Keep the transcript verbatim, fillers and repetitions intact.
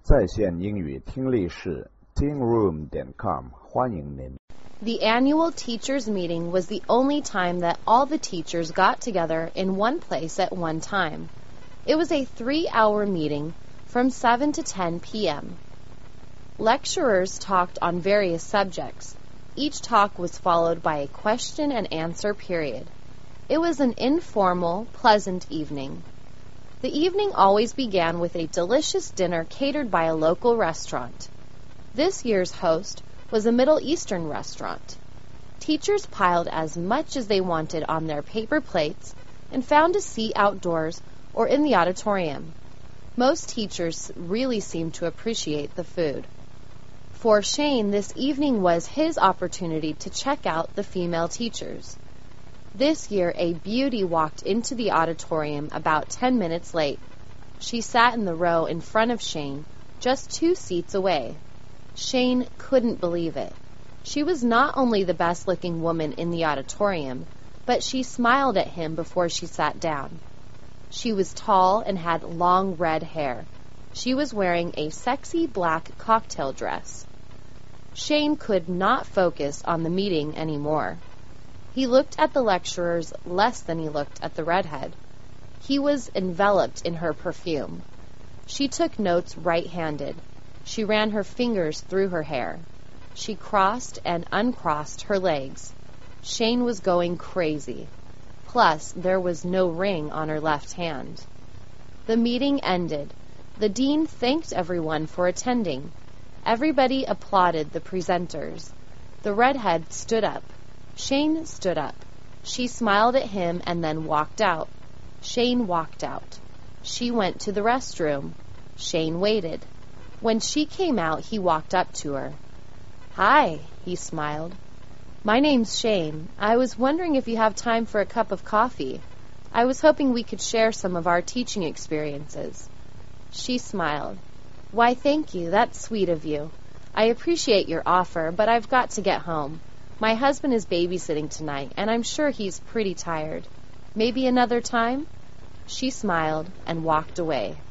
在线英语听力室 teen room 点 com 欢迎您。 The annual teachers' meeting was the only time that all the teachers got together in one place at one time. It was a three-hour meeting from seven to ten p.m. Lecturers talked on various subjects. Each talk was followed by a question and answer period. It was an informal, pleasant evening. The evening always began with a delicious dinner catered by a local restaurant. This year's host was a Middle Eastern restaurant. Teachers piled as much as they wanted on their paper plates and found a seat outdoors or in the auditorium. Most teachers really seemed to appreciate the food. For Shane, this evening was his opportunity to check out the female teachers. This year, a beauty walked into the auditorium about ten minutes late. She sat in the row in front of Shane, just two seats away. Shane couldn't believe it. She was not only the best-looking woman in the auditorium, but she smiled at him before she sat down. She was tall and had long red hair. She was wearing a sexy black cocktail dress. Shane could not focus on the meeting anymore. He looked at the lecturers less than he looked at the redhead. He was enveloped in her perfume. She took notes right-handed. She ran her fingers through her hair. She crossed and uncrossed her legs. Shane was going crazy. Plus, there was no ring on her left hand. The meeting ended. The dean thanked everyone for attending. Everybody applauded the presenters. The redhead stood up. Shane stood up. She smiled at him and then walked out. Shane walked out. She went to the restroom. Shane waited. When she came out, he walked up to her. "Hi," he smiled. "My name's Shane. I was wondering if you have time for a cup of coffee. I was hoping we could share some of our teaching experiences." She smiled. "Why, thank you. That's sweet of you. I appreciate your offer, but I've got to get home. My husband is babysitting tonight, and I'm sure he's pretty tired. Maybe another time?" She smiled and walked away.